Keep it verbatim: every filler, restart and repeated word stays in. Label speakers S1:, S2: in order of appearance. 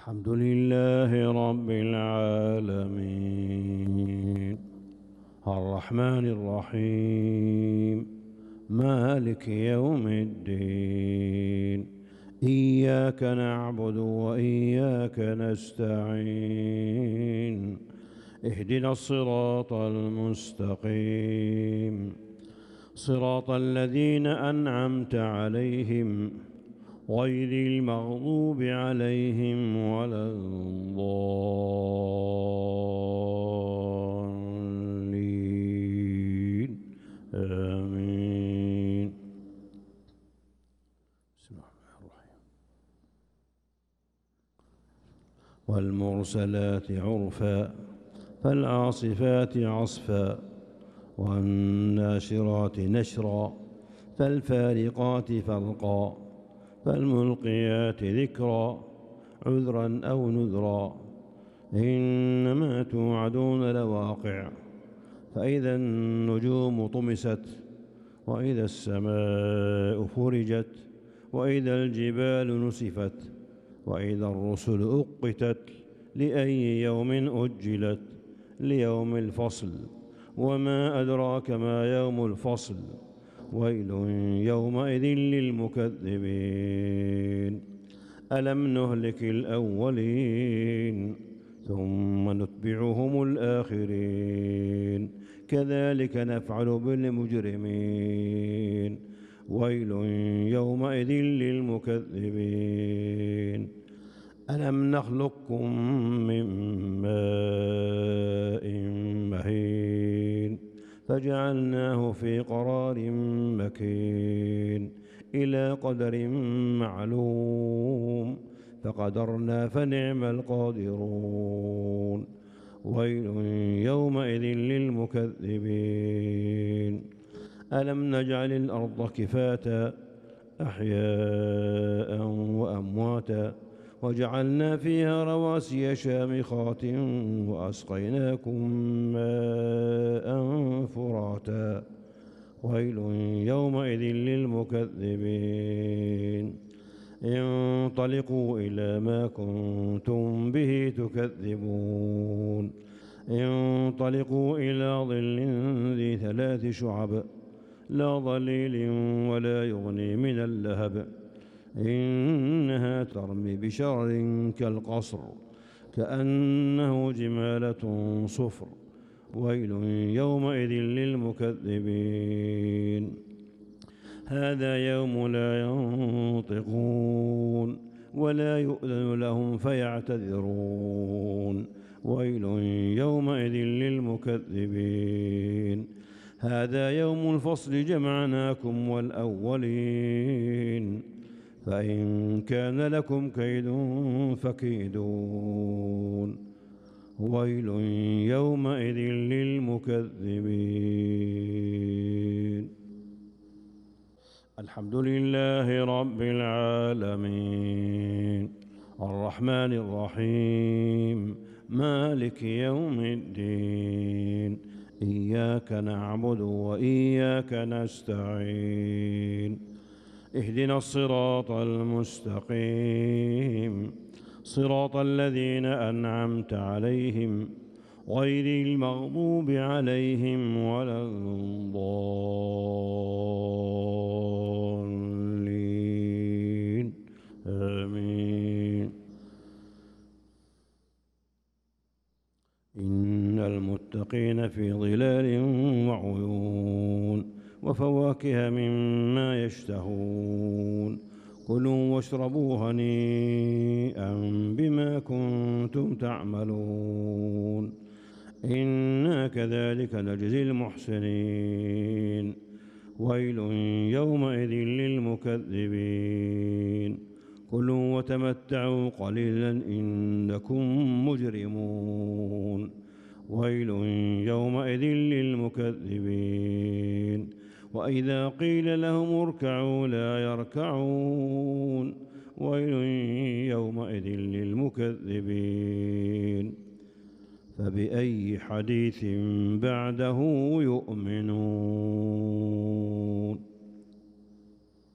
S1: الحمد لله رب العالمين الرحمن الرحيم مالك يوم الدين إياك نعبد وإياك نستعين اهدنا الصراط المستقيم صراط الذين أنعمت عليهم غير المغضوب عليهم ولا الضالين آمين. بسم الله الرحمن الرحيم. والمرسلات عرفا فالعاصفات عصفا والناشرات نشرا فالفارقات فرقا فالملقيات ذكرا عذرا أو نذرا إنما توعدون لواقع فإذا النجوم طمست وإذا السماء فرجت وإذا الجبال نسفت وإذا الرسل أقتت لأي يوم أجلت ليوم الفصل وما أدراك ما يوم الفصل ويل يومئذ للمكذبين ألم نهلك الأولين ثم نتبعهم الآخرين كذلك نفعل بالمجرمين ويل يومئذ للمكذبين ألم نخلقكم من ماء مهين فجعلناه في قرار مكين إلى قدر معلوم فقدرنا فنعم القادرون ويل يومئذ للمكذبين ألم نجعل الأرض كفاتا أحياء وأمواتا وجعلنا فيها رواسي شامخات وأسقيناكم ماء فراتا ويل يومئذ للمكذبين انطلقوا إلى ما كنتم به تكذبون انطلقوا إلى ظل ذي ثلاث شعب لا ظليل ولا يغني من اللهب إنها ترمي بشرر كالقصر كأنه جمالة صفر ويل يومئذ للمكذبين هذا يوم لا ينطقون ولا يؤذن لهم فيعتذرون ويل يومئذ للمكذبين هذا يوم الفصل جمعناكم والأولين فإن كان لكم كيد فكيدون ويل يومئذ للمكذبين الحمد لله رب العالمين الرحمن الرحيم مالك يوم الدين إياك نعبد وإياك نستعين اهدنا الصراط المستقيم صراط الذين أنعمت عليهم غير المغضوب عليهم ولا الضالين آمين. إن المتقين في ظلال وعيون وفواكه مما يشتهون كلوا واشربوا هنيئا بما كنتم تعملون إنا كذلك نجزي المحسنين ويل يومئذ للمكذبين كلوا وتمتعوا قليلا إنكم مجرمون ويل يومئذ للمكذبين وإذا قيل لهم اركعوا لا يركعون ويل يومئذ للمكذبين فبأي حديث بعده يؤمنون.